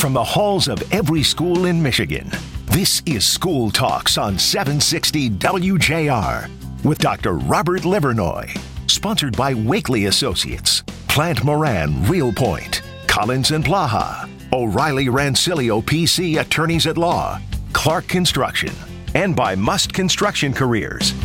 from the halls of every school in Michigan. This is School Talks on 760 WJR with Dr. Robert Livernoy. Sponsored by Wakely Associates, Plant Moran Real Point, Collins and Blaha, O'Reilly Rancilio PC Attorneys at Law, Clark Construction, and by Must Construction Careers.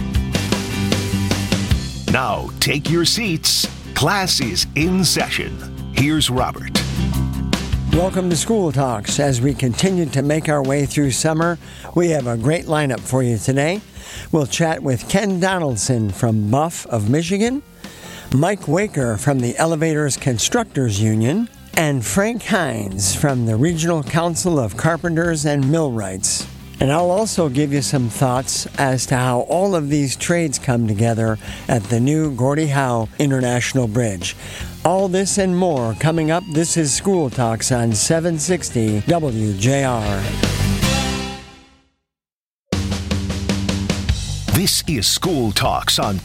Now, take your seats. Class is in session. Here's Robert. Welcome to School Talks. As we continue to make our way through summer, we have a great lineup for you today. We'll chat with Ken Donaldson from Buff of Michigan, Mike Waker from the Elevators Constructors Union, and Frank Hines from the Regional Council of Carpenters and Millwrights. And I'll also give you some thoughts as to how all of these trades come together at the new Gordie Howe International Bridge. All this and more coming up. This is School Talks on 760 WJR. This is School Talks on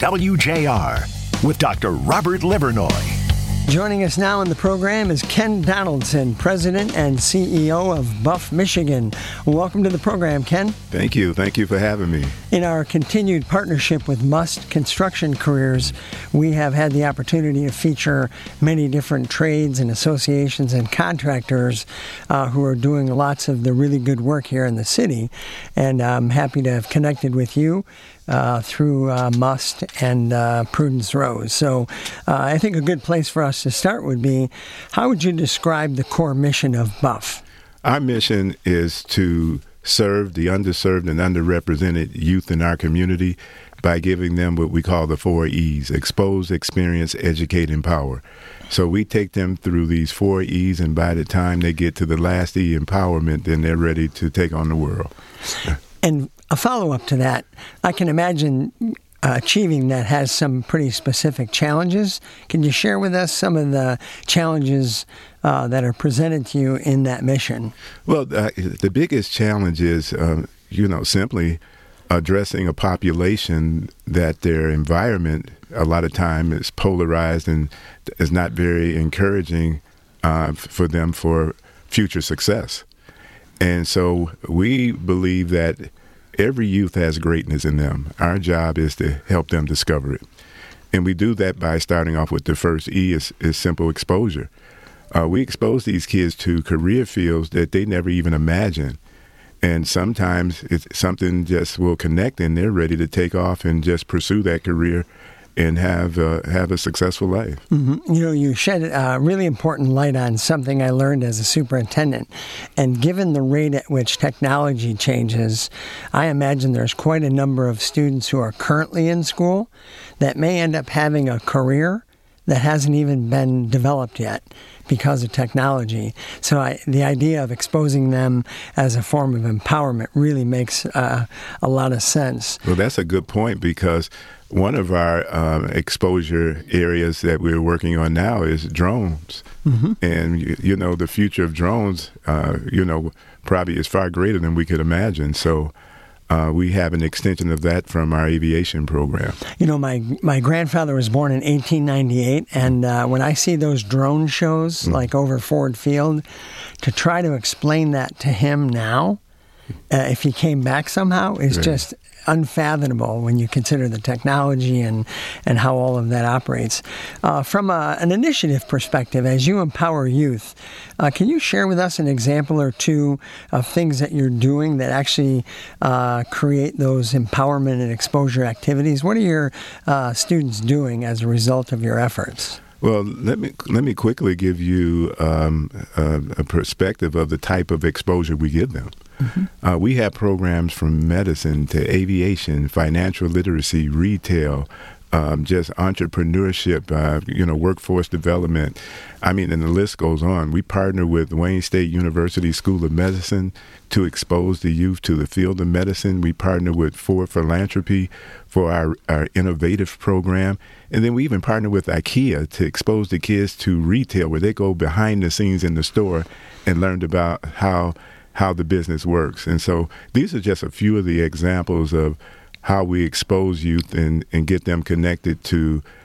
WJR with Dr. Robert Livernoy. Joining us now in the program is Ken Donaldson, President and CEO of Buff Michigan. Welcome to the program, Ken. Thank you. Thank you for having me. In our continued partnership with Must Construction Careers, we have had the opportunity to feature many different trades and associations and contractors who are doing lots of the really good work here in the city. And I'm happy to have connected with you through Must and Prudence Rose. So I think a good place for us to start would be, how would you describe the core mission of Buff? Our mission is to serve the underserved and underrepresented youth in our community by giving them what we call the 4 E's: expose, experience, educate, empower. So we take them through these 4 E's, and by the time they get to the last E, empowerment, then they're ready to take on the world. And a follow-up to that, I can imagine achieving that has some pretty specific challenges. Can you share with us some of the challenges that are presented to you in that mission? Well, the biggest challenge is, simply addressing a population that their environment a lot of time is polarized and is not very encouraging for them for future success. And so we believe that every youth has greatness in them. Our job is to help them discover it. And we do that by starting off with the first E is simple exposure. We expose these kids to career fields that they never even imagined. And sometimes something just will connect and they're ready to take off and just pursue that career and have a successful life. Mm-hmm. You shed a really important light on something I learned as a superintendent. And given the rate at which technology changes, I imagine there's quite a number of students who are currently in school that may end up having a career that hasn't even been developed yet because of technology. So the idea of exposing them as a form of empowerment really makes a lot of sense. Well, that's a good point, because one of our exposure areas that we're working on now is drones. Mm-hmm. And, the future of drones, probably is far greater than we could imagine. So we have an extension of that from our aviation program. My grandfather was born in 1898, and when I see those drone shows, like over Ford Field, to try to explain that to him now, if he came back somehow, is just unfathomable when you consider the technology and how all of that operates. From an initiative perspective, as you empower youth, can you share with us an example or two of things that you're doing that actually create those empowerment and exposure activities? What are your students doing as a result of your efforts? Well, let me quickly give you a perspective of the type of exposure we give them. Mm-hmm. We have programs from medicine to aviation, financial literacy, retail, just entrepreneurship, workforce development. And the list goes on. We partner with Wayne State University School of Medicine to expose the youth to the field of medicine. We partner with Ford Philanthropy for our innovative program. And then we even partner with IKEA to expose the kids to retail, where they go behind the scenes in the store and learn about how the business works. And so these are just a few of the examples of how we expose youth and get them connected to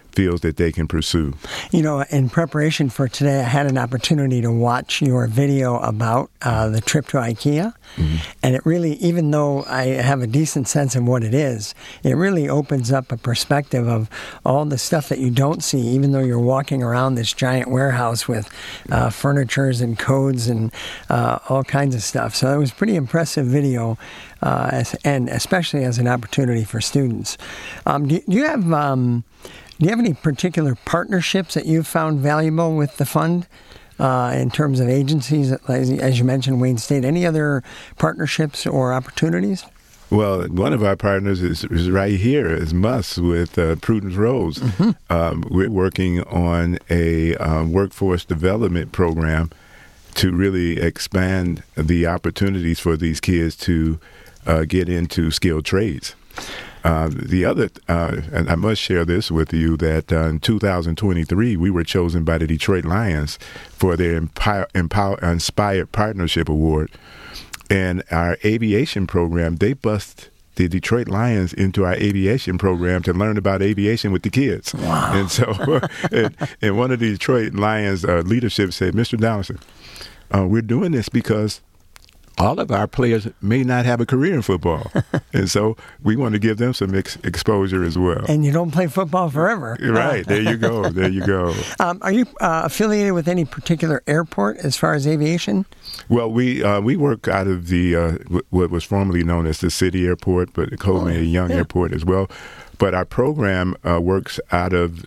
fields that they can pursue. You know, in preparation for today, I had an opportunity to watch your video about the trip to IKEA. Mm-hmm. And it really, even though I have a decent sense of what it is, it really opens up a perspective of all the stuff that you don't see, even though you're walking around this giant warehouse with furnitures and codes and all kinds of stuff. So it was a pretty impressive video, and especially as an opportunity for students. Do you have any particular partnerships that you've found valuable with the fund in terms of agencies, as you mentioned, Wayne State? Any other partnerships or opportunities? Well, one of our partners is right here, is MUS with Prudence Rose. Mm-hmm. We're working on a workforce development program to really expand the opportunities for these kids to get into skilled trades. The other, and I must share this with you, that in 2023, we were chosen by the Detroit Lions for their Inspired Partnership Award. And our aviation program, they bust the Detroit Lions into our aviation program to learn about aviation with the kids. Wow. And so, and one of the Detroit Lions leadership said, Mr. Donaldson, we're doing this because all of our players may not have a career in football. And so we want to give them some exposure as well. And you don't play football forever. Right. There you go. There you go. Are you affiliated with any particular airport as far as aviation? Well, we work out of the what was formerly known as the City Airport, but Coleman Young Airport as well. But our program works out of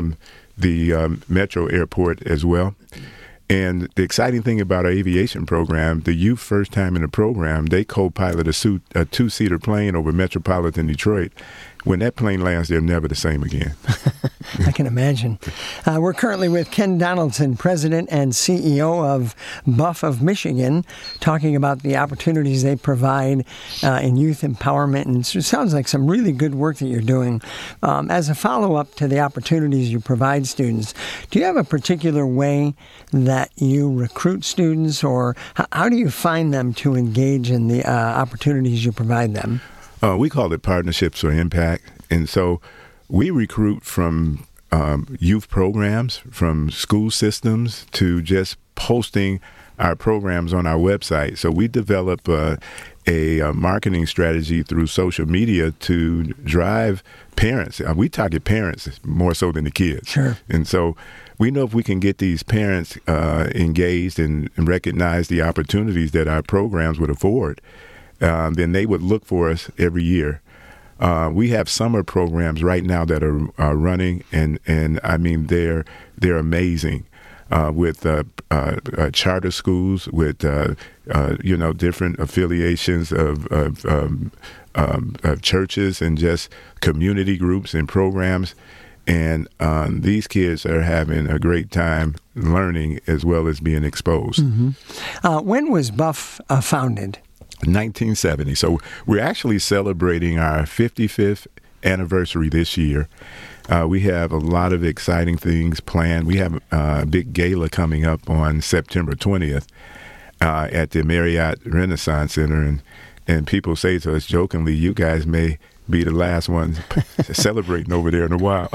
the Metro Airport as well. And the exciting thing about our aviation program, the youth first time in the program, they co-pilot a two-seater plane over metropolitan Detroit. When that plane lands, they're never the same again. I can imagine. We're currently with Ken Donaldson, President and CEO of Buff of Michigan, talking about the opportunities they provide in youth empowerment. And it sounds like some really good work that you're doing. As a follow-up to the opportunities you provide students, do you have a particular way that you recruit students, or how do you find them to engage in the opportunities you provide them? We call it Partnerships for Impact. And so we recruit from youth programs, from school systems, to just posting our programs on our website. So we develop a marketing strategy through social media to drive parents. We target parents more so than the kids. Sure. And so we know if we can get these parents engaged and recognize the opportunities that our programs would afford, then they would look for us every year. We have summer programs right now that are running, and I mean they're amazing, with charter schools, with different affiliations of churches and just community groups and programs. And these kids are having a great time learning as well as being exposed. Mm-hmm. When was Buff founded? 1970. So we're actually celebrating our 55th anniversary this year. We have a lot of exciting things planned. We have a big gala coming up on September 20th at the Marriott Renaissance Center. And people say to us jokingly, you guys may be the last ones celebrating over there in a while.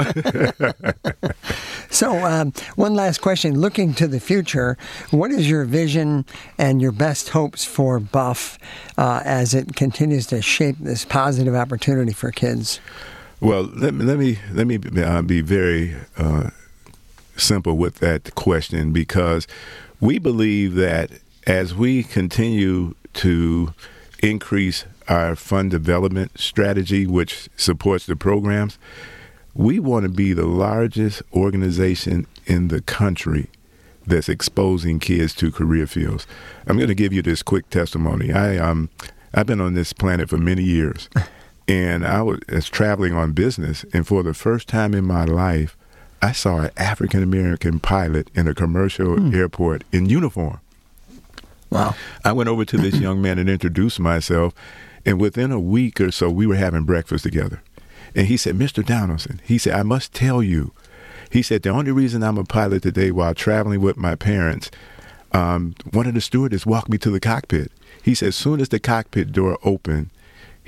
So one last question. Looking to the future, what is your vision and your best hopes for Buff as it continues to shape this positive opportunity for kids? Well, let me be very simple with that question, because we believe that as we continue to increase our fund development strategy, which supports the programs, we want to be the largest organization in the country that's exposing kids to career fields. I'm going to give you this quick testimony. I've been on this planet for many years, and I was traveling on business, and for the first time in my life, I saw an African-American pilot in a commercial airport in uniform. Wow. I went over to this young man and introduced myself, and within a week or so, we were having breakfast together. And he said, Mr. Donaldson, he said, I must tell you, he said, the only reason I'm a pilot today while traveling with my parents, one of the stewardess walked me to the cockpit. He said, as soon as the cockpit door opened,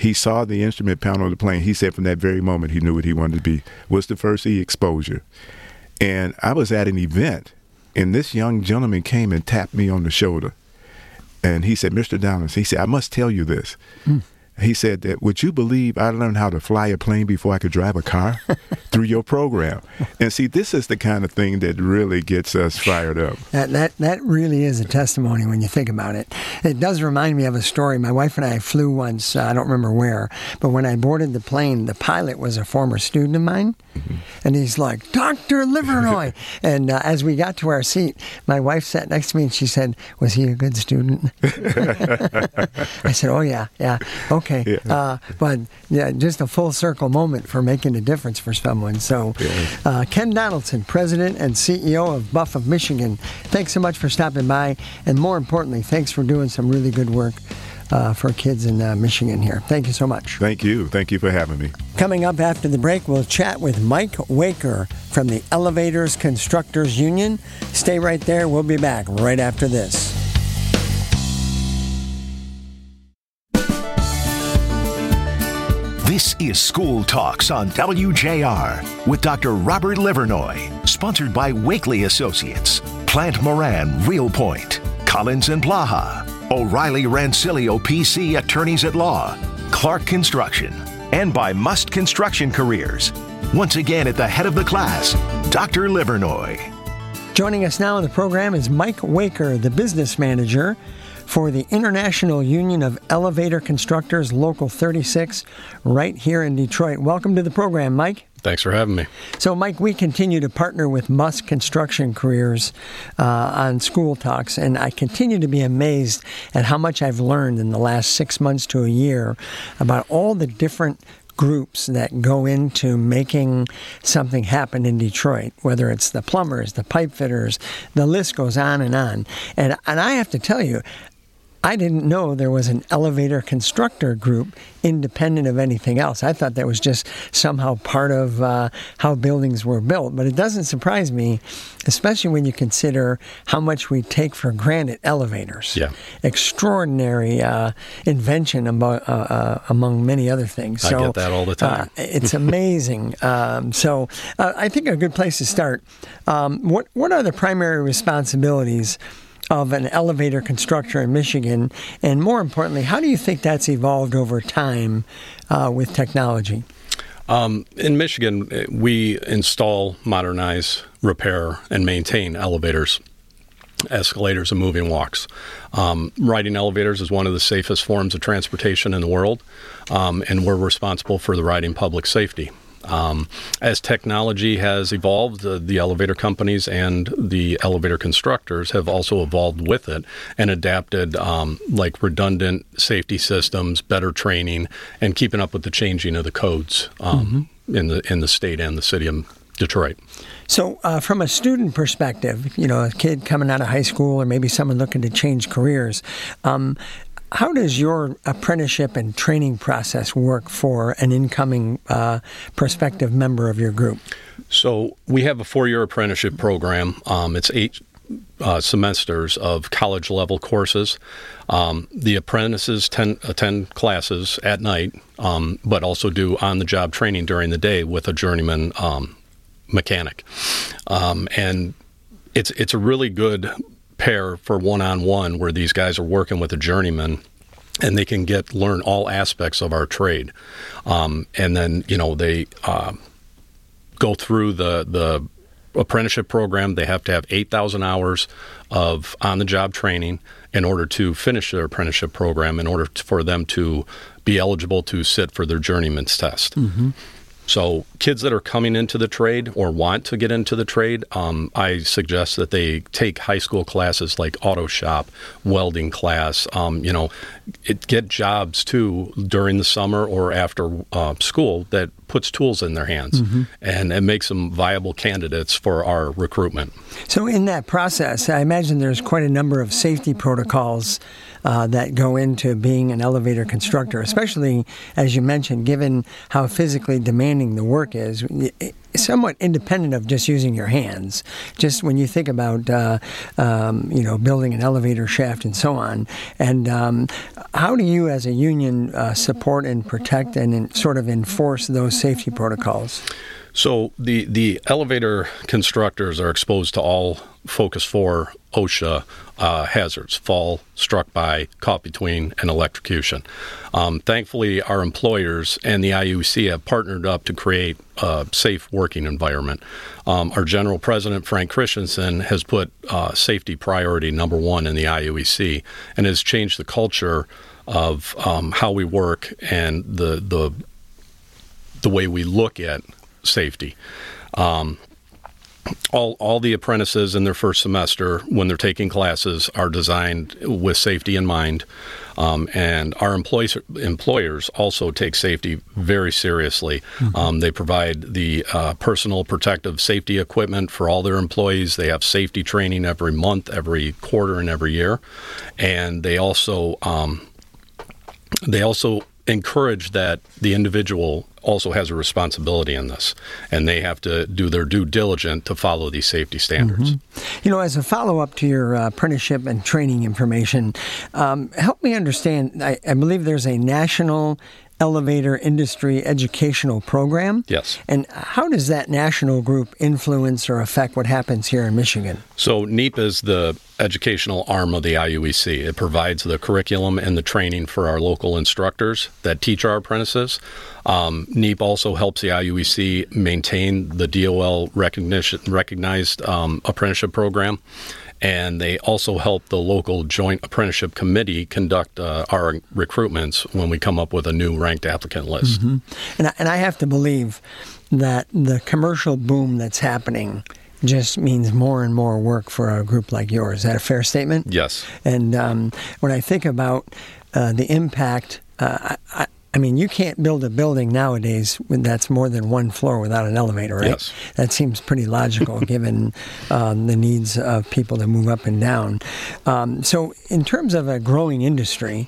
he saw the instrument panel of the plane. He said from that very moment he knew what he wanted to be. Was the first E exposure. And I was at an event, and this young gentleman came and tapped me on the shoulder. And he said, Mr. Donaldson, he said, I must tell you this. He said that, would you believe I learned how to fly a plane before I could drive a car through your program? And see, this is the kind of thing that really gets us fired up. That really is a testimony when you think about it. It does remind me of a story. My wife and I flew once, I don't remember where, but when I boarded the plane, the pilot was a former student of mine. And he's like, Dr. Livernoy. And as we got to our seat, my wife sat next to me and she said, was he a good student? I said, oh, yeah. Okay. Yeah. But yeah, just a full circle moment for making a difference for someone. So Ken Donaldson, President and CEO of Buff of Michigan, thanks so much for stopping by. And more importantly, thanks for doing some really good work for kids in Michigan here. Thank you so much. Thank you. Thank you for having me. Coming up after the break, we'll chat with Mike Waker from the Elevators Constructors Union. Stay right there. We'll be back right after this. This is School Talks on WJR with Dr. Robert Livernoy, sponsored by Wakely Associates, Plant Moran Real Point, Collins and Blaha, O'Reilly Rancilio PC Attorneys at Law, Clark Construction, and by Must Construction Careers. Once again at the head of the class, Dr. Livernoy. Joining us now on the program is Mike Waker, the business manager for the International Union of Elevator Constructors, Local 36, right here in Detroit. Welcome to the program, Mike. Thanks for having me. So, Mike, we continue to partner with Must Construction Careers on School Talks, and I continue to be amazed at how much I've learned in the last 6 months to a year about all the different groups that go into making something happen in Detroit, whether it's the plumbers, the pipe fitters, the list goes on. And I have to tell you, I didn't know there was an elevator constructor group independent of anything else. I thought that was just somehow part of how buildings were built. But it doesn't surprise me, especially when you consider how much we take for granted elevators. Yeah. Extraordinary invention among many other things. So, I get that all the time. It's amazing. So I think a good place to start, what are the primary responsibilities of an elevator constructor in Michigan? And more importantly, how do you think that's evolved over time with technology? In Michigan, we install, modernize, repair, and maintain elevators, escalators, and moving walks. Riding elevators is one of the safest forms of transportation in the world, and we're responsible for the riding public safety. As technology has evolved, the elevator companies and the elevator constructors have also evolved with it and adapted like redundant safety systems, better training, and keeping up with the changing of the codes in the state and the city of Detroit. So from a student perspective, a kid coming out of high school or maybe someone looking to change careers, how does your apprenticeship and training process work for an incoming prospective member of your group? So we have a 4-year apprenticeship program. It's 8 semesters of college-level courses. The apprentices attend classes at night, but also do on-the-job training during the day with a journeyman mechanic. And it's a really good pair for one-on-one where these guys are working with a journeyman and they can learn all aspects of our trade. And then, they go through the apprenticeship program. They have to have 8,000 hours of on-the-job training in order to finish their apprenticeship program, in order for them to be eligible to sit for their journeyman's test. Mm-hmm. So kids that are coming into the trade or want to get into the trade, I suggest that they take high school classes like auto shop, welding class, get jobs too during the summer or after school that puts tools in their hands, and it makes them viable candidates for our recruitment. So in that process, I imagine there's quite a number of safety protocols that go into being an elevator constructor, especially, as you mentioned, given how physically demanding the work is. somewhat independent of just using your hands. Just when you think about, building an elevator shaft and so on. And how do you as a union support and protect and sort of enforce those safety protocols? So the elevator constructors are exposed to all Focus 4 OSHA hazards: fall, struck by, caught between, and electrocution. Thankfully, our employers and the IUC have partnered up to create a safe working environment. Our general president, Frank Christensen, has put safety priority number one in the IUEC and has changed the culture of how we work and the way we look at safety. All the apprentices in their first semester, when they're taking classes, are designed with safety in mind, and our employers also take safety very seriously. They provide the personal protective safety equipment for all their employees. They have safety training every month, every quarter, and every year, and they also encourage that the individual also has a responsibility in this, and they have to do their due diligence to follow these safety standards. As a follow-up to your apprenticeship and training information, help me understand, I believe there's a national elevator industry educational program. Yes. And how does that national group influence or affect what happens here in Michigan? So NEAP is the educational arm of the IUEC. It provides the curriculum and the training for our local instructors that teach our apprentices. NEAP also helps the IUEC maintain the DOL recognized apprenticeship program. And they also help the local Joint Apprenticeship Committee conduct our recruitments when we come up with a new ranked applicant list. And I have to believe that the commercial boom that's happening just means more and more work for a group like yours. Is that a fair statement? Yes. And when I think about the impact, you can't build a building nowadays that's more than one floor without an elevator, right? Yes. That seems pretty logical given the needs of people to move up and down. So in terms of a growing industry,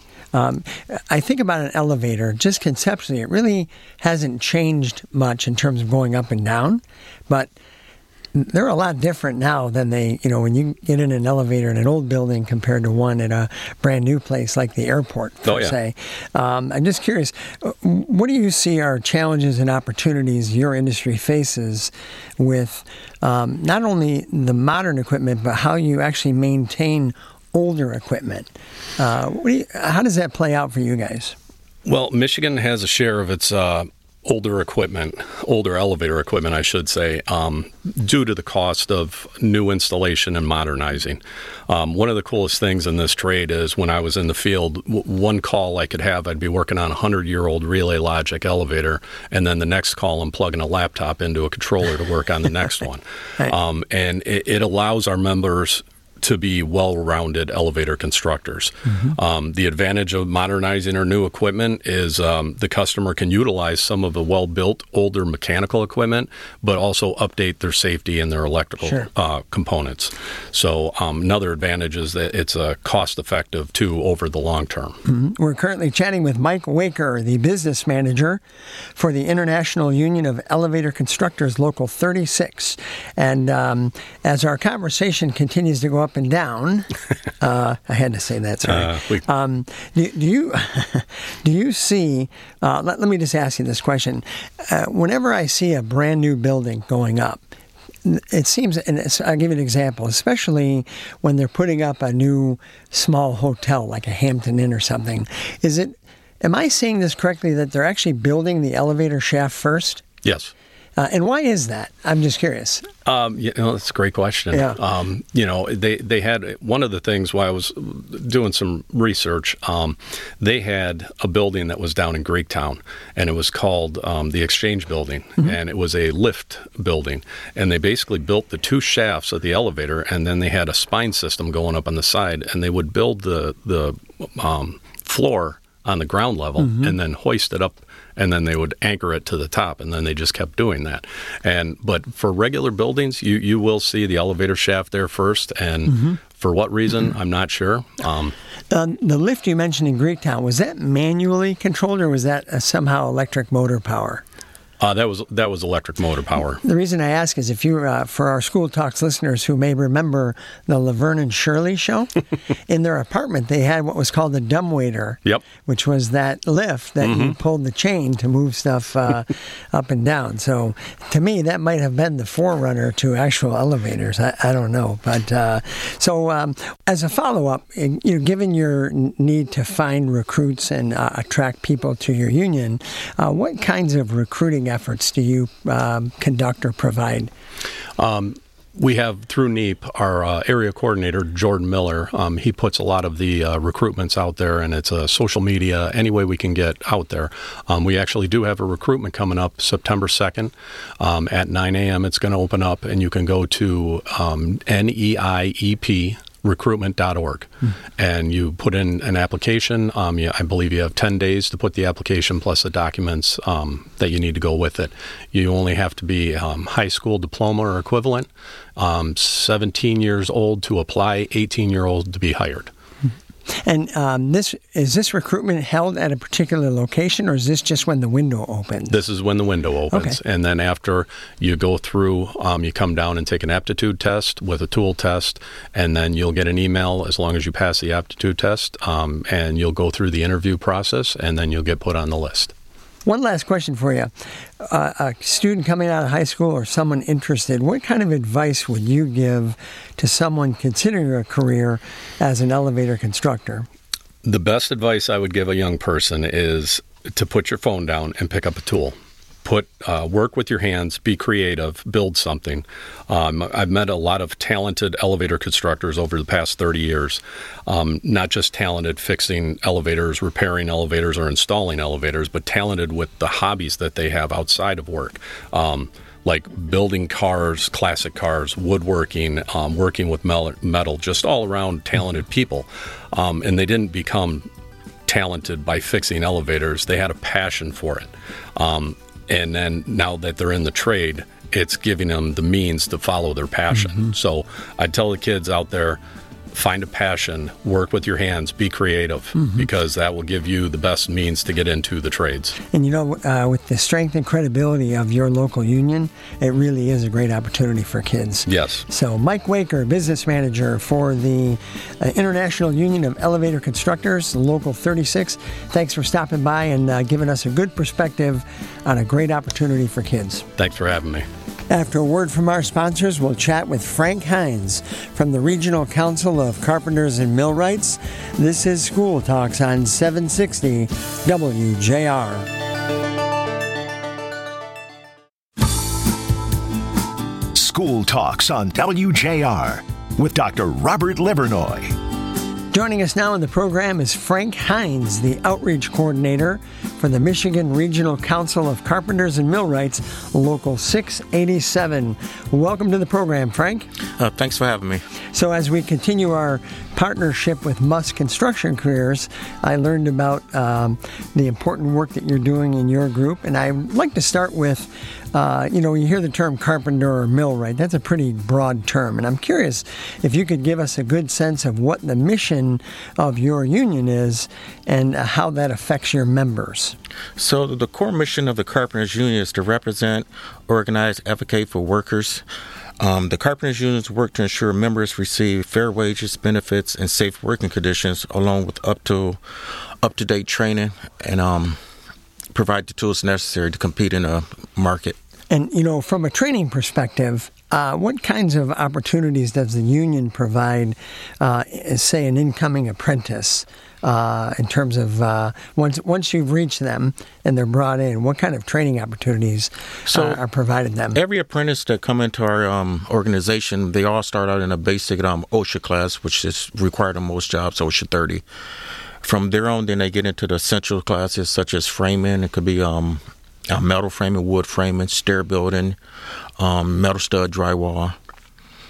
I think about an elevator, just conceptually, it really hasn't changed much in terms of going up and down, but they're a lot different now than when you get in an elevator in an old building compared to one at a brand new place like the airport, per se. I'm just curious, what do you see are challenges and opportunities your industry faces with not only the modern equipment, but how you actually maintain older equipment? How does that play out for you guys? Well, Michigan has a share of its older elevator equipment, I should say, due to the cost of new installation and modernizing. One of the coolest things in this trade is when I was in the field, one call I could have, I'd be working on a 100-year-old Relay Logic elevator, and then the next call I'm plugging a laptop into a controller to work on the next one. Right. And it allows our members to be well-rounded elevator constructors. The advantage of modernizing our new equipment is the customer can utilize some of the well-built older mechanical equipment, but also update their safety and their electrical components. So another advantage is that it's cost-effective, too, over the long term. We're currently chatting with Mike Waker, the business manager for the International Union of Elevator Constructors, Local 36. And as our conversation continues to go up and down, I had to say that, sorry. Do you see, let me just ask you this question. Whenever I see a brand new building going up, it seems, and I'll give you an example, especially when they're putting up a new small hotel like a Hampton Inn or something, am I seeing this correctly that they're actually building the elevator shaft first? Yes. And why is that? I'm just curious. That's a great question. Yeah. They had one of the things while I was doing some research, they had a building that was down in Greektown, and it was called the Exchange Building, and it was a lift building. And they basically built the two shafts of the elevator, and then they had a spine system going up on the side, and they would build the floor on the ground level and then hoist it up, and then they would anchor it to the top, and then they just kept doing that. But for regular buildings, you will see the elevator shaft there first, and for what reason, I'm not sure. The lift you mentioned in Greektown, was that manually controlled, or was that somehow electric motor power? That was electric motor power. The reason I ask is if you, for our School Talks listeners who may remember the Laverne and Shirley show, in their apartment they had what was called the dumbwaiter, which was that lift that you pulled the chain to move stuff up and down. So to me, that might have been the forerunner to actual elevators. I don't know. But so as a follow-up, given your need to find recruits and attract people to your union, what kinds of recruiting efforts do you conduct or provide? We have, through NEAP, our area coordinator, Jordan Miller. He puts a lot of the recruitments out there, and it's social media, any way we can get out there. We actually do have a recruitment coming up September 2nd at 9 a.m. It's going to open up, and you can go to NEIEP recruitment.org, and you put in an application. I believe you have 10 days to put the application plus the documents that you need to go with it. You only have to be high school diploma or equivalent, 17 years old to apply, 18-year-old to be hired. And is this recruitment held at a particular location, or is this just when the window opens? This is when the window opens. Okay. And then after you go through, you come down and take an aptitude test with a tool test, and then you'll get an email as long as you pass the aptitude test, and you'll go through the interview process, and then you'll get put on the list. One last question for you. A student coming out of high school or someone interested, what kind of advice would you give to someone considering a career as an elevator constructor? The best advice I would give a young person is to put your phone down and pick up a tool. Work with your hands, be creative, build something. I've met a lot of talented elevator constructors over the past 30 years, not just talented fixing elevators, repairing elevators, or installing elevators, but talented with the hobbies that they have outside of work, like building cars, classic cars, woodworking, working with metal, just all around talented people. And they didn't become talented by fixing elevators. They had a passion for it. And then now that they're in the trade, it's giving them the means to follow their passion. So I tell the kids out there, find a passion, work with your hands, be creative, because that will give you the best means to get into the trades. And with the strength and credibility of your local union, it really is a great opportunity for kids. Yes. So Mike Waker, business manager for the International Union of Elevator Constructors, Local 36, thanks for stopping by and giving us a good perspective on a great opportunity for kids. Thanks for having me. After a word from our sponsors, we'll chat with Frank Hines from the Regional Council of Carpenters and Millwrights. This is School Talks on 760 WJR. School Talks on WJR with Dr. Robert Livernoy. Joining us now in the program is Frank Hines, the outreach coordinator for the Michigan Regional Council of Carpenters and Millwrights, Local 687. Welcome to the program, Frank. Thanks for having me. So as we continue our partnership with Musk Construction Careers, I learned about the important work that you're doing in your group, and I'd like to start with when you hear the term carpenter or millwright, that's a pretty broad term. And I'm curious if you could give us a good sense of what the mission of your union is and how that affects your members. So the core mission of the Carpenters Union is to represent, organize, advocate for workers. The Carpenters Unions work to ensure members receive fair wages, benefits, and safe working conditions, along with up-to-date training and provide the tools necessary to compete in a market. And, from a training perspective, what kinds of opportunities does the union provide, say, an incoming apprentice in terms of once you've reached them and they're brought in, what kind of training opportunities are provided them? Every apprentice that come into our organization, they all start out in a basic OSHA class, which is required on most jobs, OSHA 30. From there on, then they get into the essential classes such as framing. It could be metal framing, wood framing, stair building, metal stud drywall.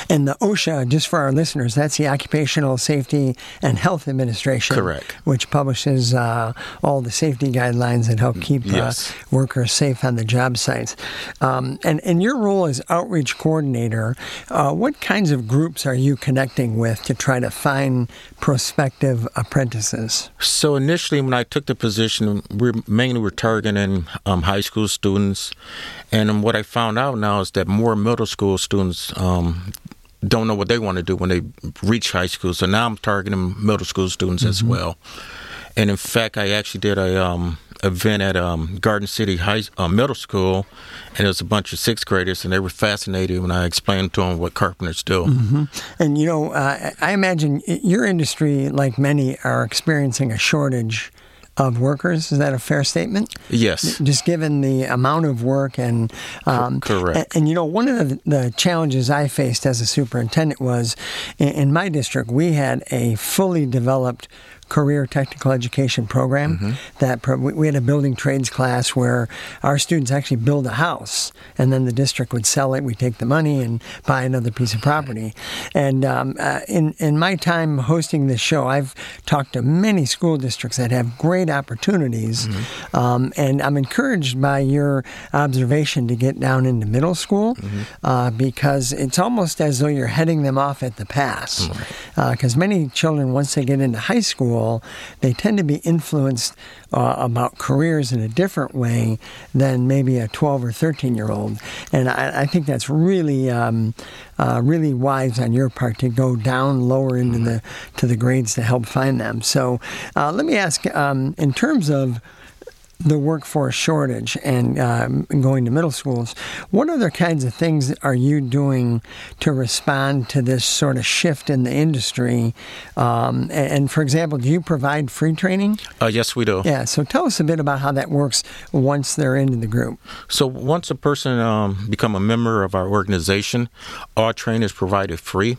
And the OSHA, just for our listeners, that's the Occupational Safety and Health Administration. Correct. Which publishes all the safety guidelines that help keep workers safe on the job sites. And your role as outreach coordinator, what kinds of groups are you connecting with to try to find prospective apprentices? So initially, when I took the position, we mainly were targeting high school students. And what I found out now is that more middle school students don't know what they want to do when they reach high school. So now I'm targeting middle school students as well. And in fact, I actually did a event at Garden City Middle School, and it was a bunch of sixth graders, and they were fascinated when I explained to them what carpenters do. And, you know, I imagine your industry, like many, are experiencing a shortage of workers. Is that a fair statement? Yes. Just given the amount of work and... Correct. And, you know, one of the challenges I faced as a superintendent was, in my district, we had a fully developed career technical education program that we had a building trades class where our students actually build a house, and then the district would sell it. We take the money and buy another piece of property. And in my time hosting this show, I've talked to many school districts that have great opportunities, and I'm encouraged by your observation to get down into middle school because it's almost as though you're heading them off at the pass. Because many children, once they get into high school, they tend to be influenced about careers in a different way than maybe a 12 or 13-year-old. And I think that's really really wise on your part to go down lower into the grades to help find them. So let me ask, in terms of the workforce shortage and going to middle schools, what other kinds of things are you doing to respond to this sort of shift in the industry? And for example, do you provide free training? Yes, we do. Yeah, so tell us a bit about how that works once they're into the group. So once a person become a member of our organization, all training is provided free.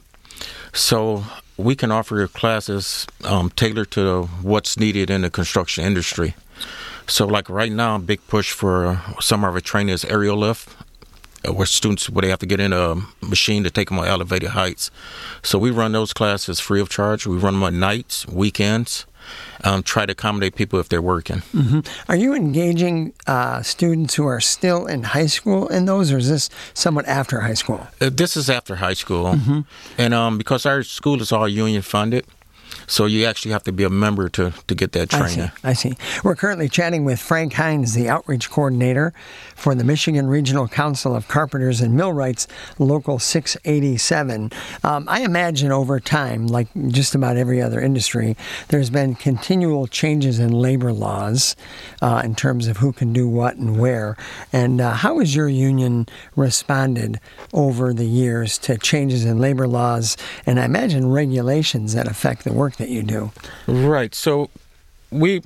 So we can offer classes tailored to what's needed in the construction industry. So like right now, a big push for some of our training is aerial lift, where they have to get in a machine to take them on elevated heights. So we run those classes free of charge. We run them on nights, weekends, try to accommodate people if they're working. Are you engaging students who are still in high school in those, or is this somewhat after high school? This is after high school. And because our school is all union funded, so you actually have to be a member to get that training. I see. We're currently chatting with Frank Hines, the outreach coordinator for the Michigan Regional Council of Carpenters and Millwrights, Local 687. I imagine over time, like just about every other industry, there's been continual changes in labor laws in terms of who can do what and where. And how has your union responded over the years to changes in labor laws and I imagine regulations that affect the work that you do? Right. So we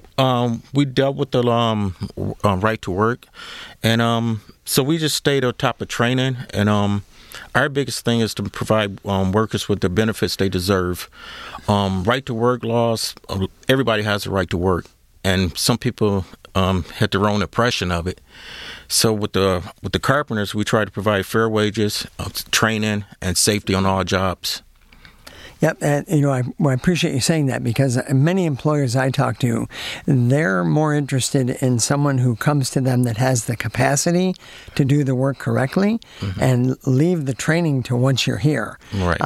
dealt with the right to work, and so we just stayed on top of training. And our biggest thing is to provide workers with the benefits they deserve. Right to work laws. Everybody has the right to work, and some people had their own impression of it. So with the carpenters, we try to provide fair wages, training, and safety on all jobs. Yep, and I appreciate you saying that because many employers I talk to, they're more interested in someone who comes to them that has the capacity to do the work correctly and leave the training to once you're here. Right.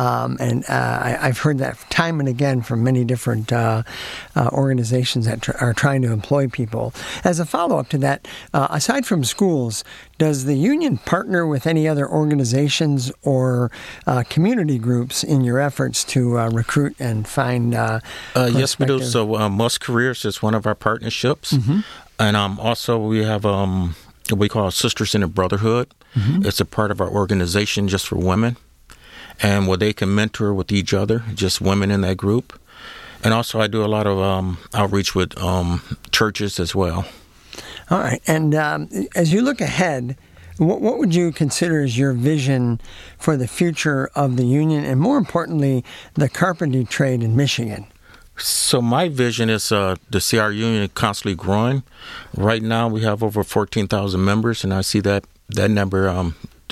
I've heard that time and again from many different organizations that are trying to employ people. As a follow-up to that, aside from schools, does the union partner with any other organizations or community groups in your efforts to recruit and find Yes, we do. So Musk Careers is one of our partnerships. And also we have what we call Sisters in the Brotherhood. It's a part of our organization just for women, and where they can mentor with each other, just women in that group. And also I do a lot of outreach with churches as well. All right. And as you look ahead, what would you consider as your vision for the future of the union and, more importantly, the carpentry trade in Michigan? So my vision is to see our union constantly growing. Right now we have over 14,000 members, and I see that number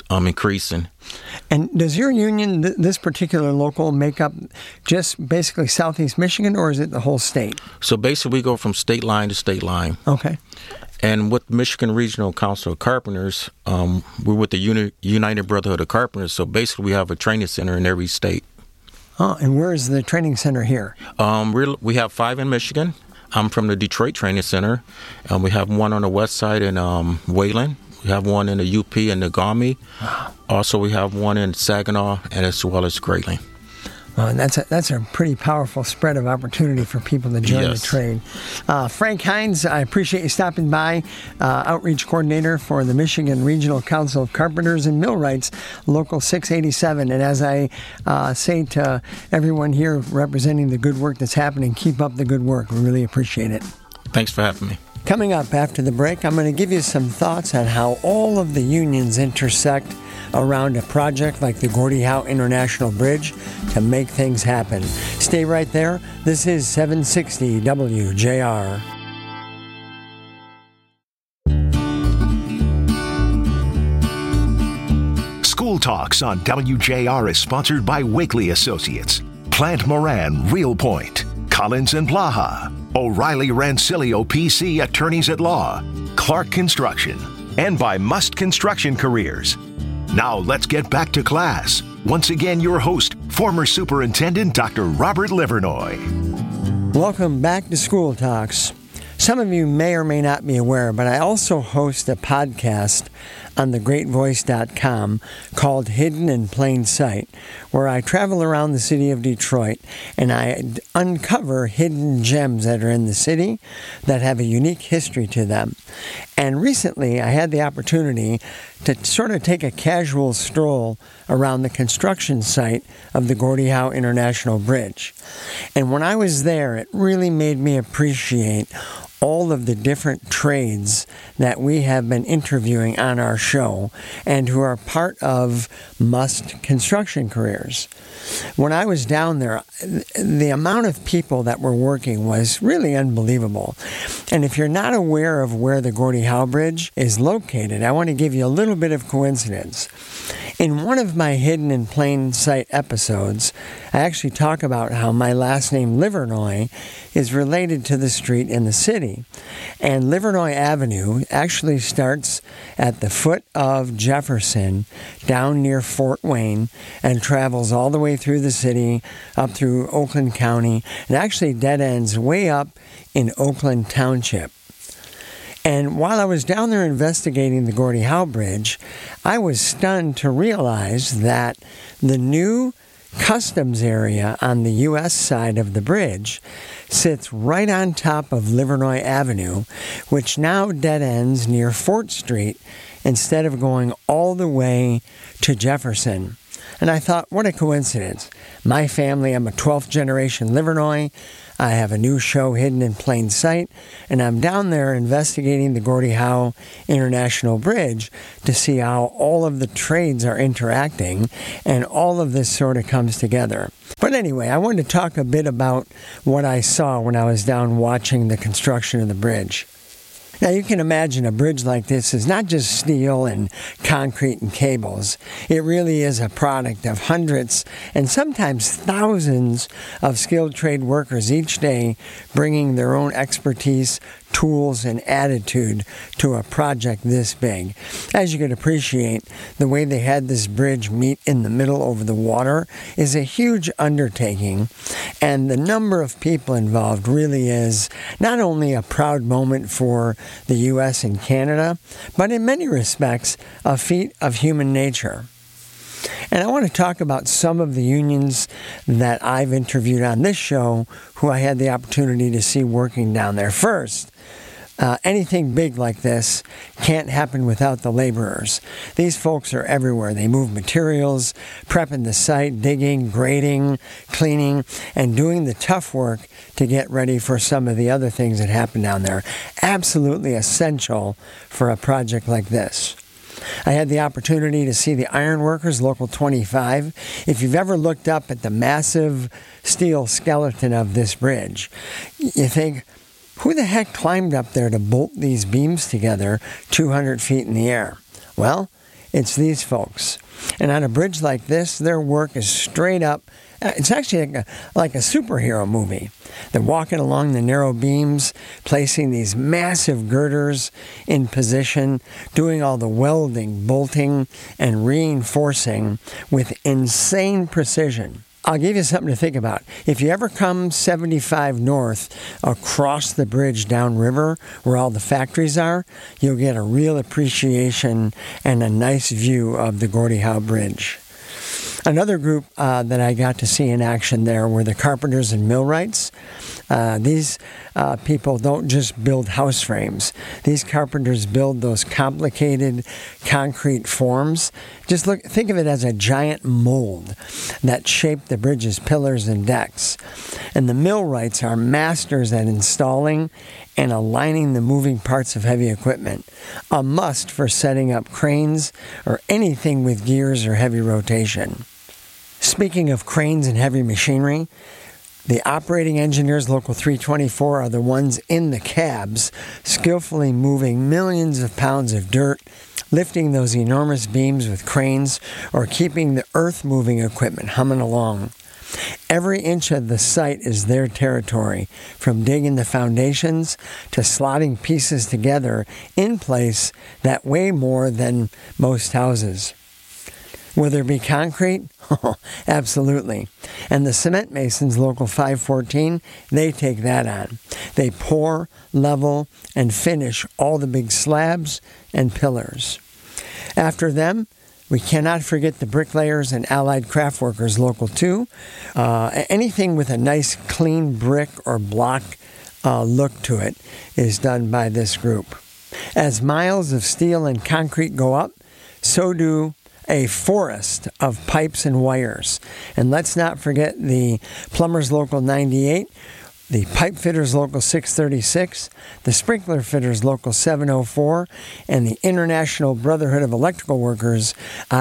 increasing. And does your union, this particular local, make up just basically Southeast Michigan, or is it the whole state? So basically, we go from state line to state line. Okay. And with Michigan Regional Council of Carpenters, we're with the United Brotherhood of Carpenters. So basically, we have a training center in every state. Oh, and where is the training center here? We have 5 in Michigan. I'm from the Detroit Training Center. We have one on the west side in Wayland. We have one in the UP in Nagami. Also, we have one in Saginaw, and as well as Grayling. And that's a pretty powerful spread of opportunity for people to join the trade. Frank Hines, I appreciate you stopping by, Outreach Coordinator for the Michigan Regional Council of Carpenters and Millwrights, Local 687. And as I say to everyone here representing the good work that's happening, keep up the good work. We really appreciate it. Thanks for having me. Coming up after the break, I'm going to give you some thoughts on how all of the unions intersect around a project like the Gordie Howe International Bridge to make things happen. Stay right there. This is 760 WJR. School Talks on WJR is sponsored by Wakely Associates, Plant Moran, Real Point, Collins and Blaha, O'Reilly Rancilio PC Attorneys at Law, Clark Construction, and by Must Construction Careers. Now let's get back to class. Once again, your host, former Superintendent Dr. Robert Livernoy. Welcome back to School Talks. Some of you may or may not be aware, but I also host a podcast on thegreatvoice.com called Hidden in Plain Sight, where I travel around the city of Detroit and I uncover hidden gems that are in the city that have a unique history to them. And recently I had the opportunity to sort of take a casual stroll around the construction site of the Gordie Howe International Bridge. And when I was there, it really made me appreciate all of the different trades that we have been interviewing on our show and who are part of Must Construction Careers. When I was down there, the amount of people that were working was really unbelievable. And if you're not aware of where the Gordie Howe Bridge is located, I want to give you a little bit of coincidence. In one of my Hidden in Plain Sight episodes, I actually talk about how my last name, Livernoy, is related to the street in the city. And Livernoy Avenue actually starts at the foot of Jefferson, down near Fort Wayne, and travels all the way through the city, up through Oakland County, and actually dead ends way up in Oakland Township. And while I was down there investigating the Gordie Howe Bridge, I was stunned to realize that the new customs area on the U.S. side of the bridge sits right on top of Livernoy Avenue, which now dead ends near Fort Street instead of going all the way to Jefferson. And I thought, what a coincidence. My family, I'm a 12th generation Livernoy. I have a new show, Hidden in Plain Sight, and I'm down there investigating the Gordie Howe International Bridge to see how all of the trades are interacting and all of this sort of comes together. But anyway, I wanted to talk a bit about what I saw when I was down watching the construction of the bridge. Now, you can imagine a bridge like this is not just steel and concrete and cables. It really is a product of hundreds and sometimes thousands of skilled trade workers each day bringing their own expertise, tools, and attitude to a project this big. As you can appreciate, the way they had this bridge meet in the middle over the water is a huge undertaking, and the number of people involved really is not only a proud moment for the U.S. and Canada, but in many respects, a feat of human nature. And I want to talk about some of the unions that I've interviewed on this show who I had the opportunity to see working down there. First, anything big like this can't happen without the laborers. These folks are everywhere. They move materials, prepping the site, digging, grading, cleaning, and doing the tough work to get ready for some of the other things that happen down there. Absolutely essential for a project like this. I had the opportunity to see the ironworkers, Local 25. If you've ever looked up at the massive steel skeleton of this bridge, you think, who the heck climbed up there to bolt these beams together 200 feet in the air? Well, it's these folks. And on a bridge like this, their work is straight up. It's actually like a superhero movie. They're walking along the narrow beams, placing these massive girders in position, doing all the welding, bolting, and reinforcing with insane precision. I'll give you something to think about. If you ever come 75 north across the bridge downriver where all the factories are, you'll get a real appreciation and a nice view of the Gordie Howe Bridge. Another group that I got to see in action there were the carpenters and millwrights. These people don't just build house frames. These carpenters build those complicated concrete forms. Just think of it as a giant mold that shaped the bridge's pillars and decks. And the millwrights are masters at installing and aligning the moving parts of heavy equipment, a must for setting up cranes or anything with gears or heavy rotation. Speaking of cranes and heavy machinery, the operating engineers, Local 324, are the ones in the cabs, skillfully moving millions of pounds of dirt, lifting those enormous beams with cranes, or keeping the earth-moving equipment humming along. Every inch of the site is their territory, from digging the foundations to slotting pieces together in place that weigh more than most houses. Will there be concrete? Oh, absolutely. And the cement masons, Local 514, they take that on. They pour, level, and finish all the big slabs and pillars. After them, we cannot forget the bricklayers and allied craft workers, Local 2. Anything with a nice clean brick or block look to it is done by this group. As miles of steel and concrete go up, so do a forest of pipes and wires. And let's not forget the plumbers Local 98, the pipe fitters Local 636, the sprinkler fitters Local 704, and the International Brotherhood of Electrical Workers,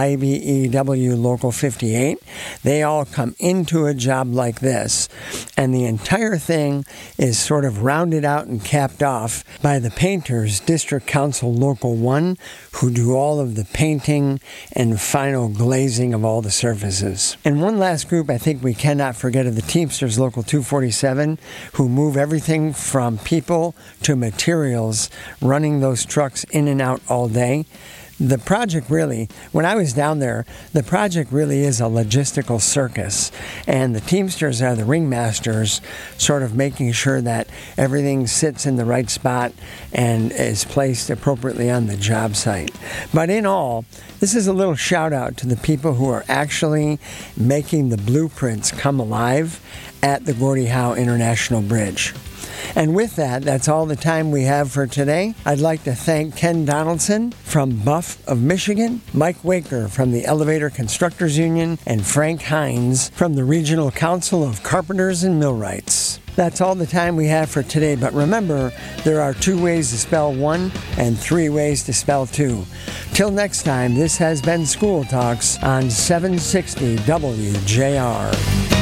IBEW Local 58. They all come into a job like this, and the entire thing is sort of rounded out and capped off by the painters, District Council Local 1, who do all of the painting and final glazing of all the surfaces. And one last group I think we cannot forget of the Teamsters Local 247, who move everything from people to materials, running those trucks in and out all day. The project really, when I was down there, the project really is a logistical circus. And the Teamsters are the ringmasters, sort of making sure that everything sits in the right spot and is placed appropriately on the job site. But in all, this is a little shout out to the people who are actually making the blueprints come alive at the Gordie Howe International Bridge. And with that, that's all the time we have for today. I'd like to thank Ken Donaldson from Buff of Michigan, Mike Waker from the Elevator Constructors Union, and Frank Hines from the Regional Council of Carpenters and Millwrights. That's all the time we have for today, but remember, there are 2 ways to spell 1 and 3 ways to spell 2. Till next time, this has been School Talks on 760 WJR.